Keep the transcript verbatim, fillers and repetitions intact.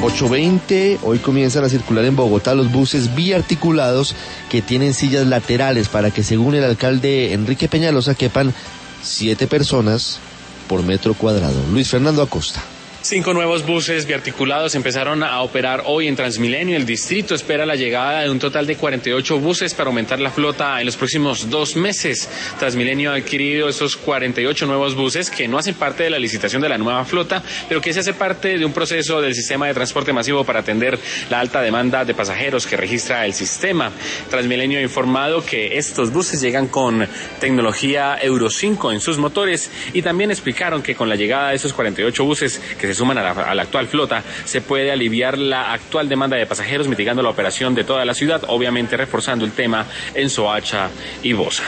ocho veinte, hoy comienzan a circular en Bogotá los buses biarticulados que tienen sillas laterales para que, según el alcalde Enrique Peñalosa, quepan siete personas por metro cuadrado. Luis Fernando Acosta. Cinco nuevos buses biarticulados empezaron a operar hoy en Transmilenio. El distrito espera la llegada de un total de cuarenta y ocho buses para aumentar la flota en los próximos dos meses. Transmilenio ha adquirido esos cuarenta y ocho nuevos buses que no hacen parte de la licitación de la nueva flota, pero que se hace parte de un proceso del sistema de transporte masivo para atender la alta demanda de pasajeros que registra el sistema. Transmilenio ha informado que estos buses llegan con tecnología Euro cinco en sus motores y también explicaron que con la llegada de esos cuarenta y ocho buses que se suman a la, a la actual flota, se puede aliviar la actual demanda de pasajeros, mitigando la operación de toda la ciudad, obviamente reforzando el tema en Soacha y Bosa.